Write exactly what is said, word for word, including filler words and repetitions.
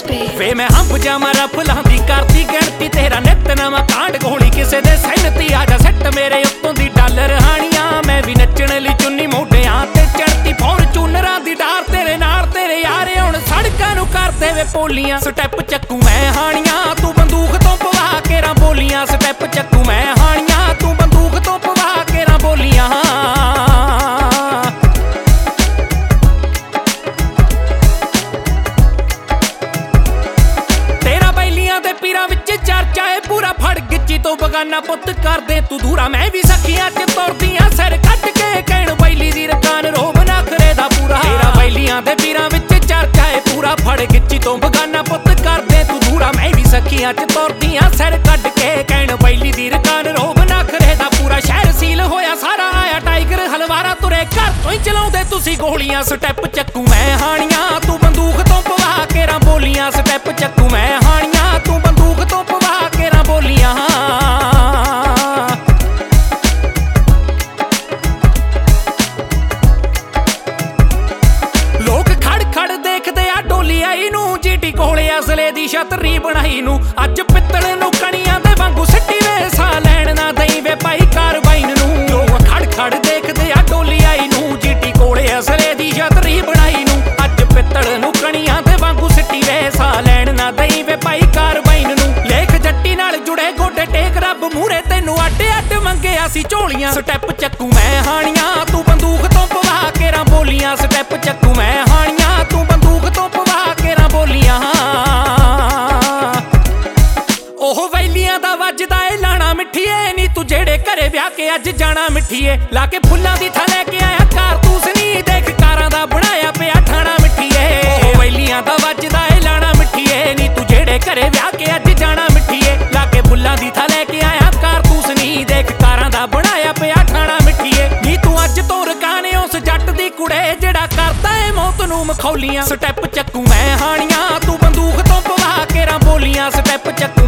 ਵੇ ਮੈਂ ਹੰਬ ਜਾਵਾਂ ਰਫਲਾਂ ਦੀ ਕਰਦੀ ਗਿਣਤੀ ਤੇਰਾ ਨਿੱਤ ਨਵਾਂ ਕਾਂਡ ਗੋਲੀ ਕਿਸੇ ਦੇ ਸਹਿਨਤੀ ਆ ਜਾ ਸੱਟ ਮੇਰੇ ਉੱਤੋਂ ਦੀ ਡਾਲਰ ਹਾਣੀਆਂ ਮੈਂ ਵੀ ਨੱਚਣ ਲਈ ਚੁੰਨੀ ਮੋਢਿਆਂ ਤੇ ਚੜਤੀ ਫੋਰਚੂਨਰਾਂ ਦੀ ਡਾਰ ਤੇਰੇ ਨਾਲ ਤੇਰੇ ਯਾਰ ਹੁਣ ਸੜਕਾਂ ਨੂੰ ਕਰਦੇ ਵੇ ਪੋਲੀਆਂ ਸਟੈਪ ਚੱਕੂ ਮੈਂ ਹਾਣੀਆਂ ਤੂੰ ਬੰਦੂਕ ਤੋਂ ਪਵਾ ਕੇ ਰਾਂ ਬੋਲੀਆਂ ਸਟੈਪ ਚੱਕੂ ਮੈਂ ਹਾਣੀਆਂ ਤੂੰ ਬੰਦੂਕ ਤੋਂ ਪਵਾ ਕੇ ਰਾਂ ਬੋਲੀਆਂ ਪੀਰਾਂ ਵਿੱਚ ਚਰਚਾ ਏ ਪੂਰਾ ਫੜ ਗਿੱਚੀ ਤੋਂ ਬਗਾਨਾ ਪੁੱਤ ਕਰਦੇ ਤੂੰ ਦੂਰਾ ਮੈਂ ਵੀ ਸਖੀਆਂ ਚ ਤੁਰਦੀਆਂ ਸਿਰ ਕੱਟ ਕੇ ਕਹਿਣ ਬੈਲੀ ਦੀ ਰਕਾਨ ਰੋਬ ਨਾ ਕਰੇ ਦਾ ਪੂਰਾ ਤੇਰਾ ਬੈਲੀਆਂ ਦੇ ਪੀਰਾਂ ਵਿੱਚ ਚਰਚਾ ਏ ਪੂਰਾ ਫੜ ਗਿੱਚੀ ਤੋਂ ਬਗਾਨਾ ਪੁੱਤ ਕਰਦੇ ਤੂੰ ਦੂਰਾ ਮੈਂ ਵੀ ਸਖੀਆਂ ਚ ਤੁਰਦੀਆਂ ਸਿਰ ਕੱਟ ਕੇ ਕਹਿਣ ਬੈਲੀ ਦੀ ਰਕਾਨ ਰੋਬ ਨਾ ਕਰੇ ਦਾ ਪੂਰਾ ਸ਼ਹਿਰ ਸੀਲ ਹੋਇਆ ਸਾਰਾ ਆਇਆ ਟਾਈਗਰ ਹਲਵਾਰਾ ਤੁਰੇ ਘਰ ਤੋਂ ਹੀ ਚਲਾਉਂਦੇ ਤੁਸੀਂ ਗੋਲੀਆਂ ਸਟੈਪ ਚੱਕੂ ਮੈਂ ਹਾਣੀਆਂ ਤੂੰ ਬੰਦੂਕ ਤੋਂ ਪਵਾ ਕੇ ਰਾਂ ਬੋਲੀਆਂ ਸਟੈਪ ਚੱਕੂ ਮੈਂ ਹਾਣੀਆਂ ਤੂੰ ਬੰਦੂਕ ਤੋਂ ਪਵਾ ਕੇ ਰਾਂ ਬੋਲੀਆਂ ਲੋਕ ਖੜ ਖੜ ਦੇਖਦੇ ਆ ਡੋਲੀ ਆਈ ਨੂੰ ਜੀਟੀ ਕੋਲੇ ਅਸਲੇ ਦੀ ਛਤਰੀ ਬਣਾਈ ਨੂੰ ਅੱਜ ਪਿੱਤਲ ਨੂੰ ਕਣੀਆਂ ਦੇ ਵਾਂਗੂ ਸਿੱਟੀ ਵੇ ਸਾਹ ਲੈਣ ਨਾ ਦਈ ਵੇ ਭਾਈ ਕਾਰਬਾਈਨ ਨੂੰ ਲੋਕ ਖੜ ਖੜ ਦੇਖਦੇ ਆ ਡੋਲੀ ਆਈ ਨੂੰ ਜੀਟੀ ਕੋਲੇ ਅਸਲੇ ਦੀ ਛਤਰੀ ਬਣਾਈ ਨੂੰ ਅੱਜ ਪਿੱਤਲ ਨੂੰ ਕਣੀਆਂ ਦੇ ਵਾਂਗੂ ਸਿੱਟੀ ਵੇ ਸਾਹ ਲੈਣ ਨਾ ਦਈ ਵੇ ਭਾਈ ਕਾਰਬਾਈਨ ਨੂੰ ਲੇਖ ਜੱਟੀ ਨਾਲ ਜੁੜੇ ਗੋਡੇ ਟੇਕ ਰੱਬ ਮੂਹਰੇ ਤੈਨੂੰ ਅੱਡ ਅੱਡ ਮੰਗਿਆ ਸੀ ਝੋਲੀਆਂ ਸਟੈਪ ਚੱਕੂ ਮੈਂ ਹਾਣੀਆਂ ਤੂੰ ਬੰਦੂਕ ਤੋਂ ਪਵਾ ਕੇ ਰਾਂ ਬੋਲੀਆਂ ਸਟੈਪ ਚੱਕੂ ਮੈਂ ਹਾਣੀਆਂ ਤੂੰ ਬੰਦੂਕ ਤੋਂ ਪਵਾ ਕੇ ਰਾਂ ਬੋਲੀਆਂ ਉਹ ਵੈਲੀਆਂ ਦਾ ਵੱਜਦਾ ਏ ਲਾਣਾ ਮਿੱਠੀਏ ਨੀ ਤੂੰ ਜਿਹੜੇ ਘਰੇ ਵਿਆਹ ਕੇ ਅੱਜ ਜਾਣਾ ਮਿੱਠੀਏ ਲਾ ਕੇ ਫੁੱਲਾਂ ਦੀ ਥਾਂ ਲੈ ਕੇ ਆਇਆ ਕਾਰਤੂਸ ਨੀ ਦੇਖ ਕਾਰਾਂ ਦਾ ਬਣਾਇਆ ਪਿਆ ਠਾਣਾ ਮਿੱਠੀਏ ਉਹ ਵੈਲੀਆਂ ਦਾ ਵੱਜਦਾ ਏ ਲਾਣਾ ਮਿੱਠੀਏ ਨੀ ਤੂੰ ਜਿਹੜੇ ਘਰੇ ਵਿਆਹ ਕੇ ਅੱਜ ਜਾਣਾ ਮਿੱਠੀਏ ਲਾ ਕੇ ਫੁੱਲਾਂ ਦੀ ਥਾਂ ਲੈ ਕੇ ਆਇਆ ਕਾਰਤੂਸ ਨੀ ਦੇਖ ਕਾਰਾਂ ਦਾ ਬਣਾਇਆ ਪਿਆ ਠਾਣਾ ਮਿੱਠੀਏ ਨੀ ਤੂੰ ਅੱਜ ਤੋਂ ਰਕਾਨੇ ਉਸ ਜੱਟ ਦੀ ਕੁੜੇ ਜਿਹੜਾ ਕਰਦਾ ਏ ਮੌਤ ਨੂੰ ਮਖੌਲੀਆਂ ਸਟੈਪ ਚੱਕੂ ਮੈਂ ਹਾਣੀਆਂ ਤੂੰ ਬੰਦੂਕ ਤੋਂ ਪਵਾ ਕੇ ਰਾਂ ਬੋਲੀਆਂ ਸਟੈਪ ਚੱਕੂ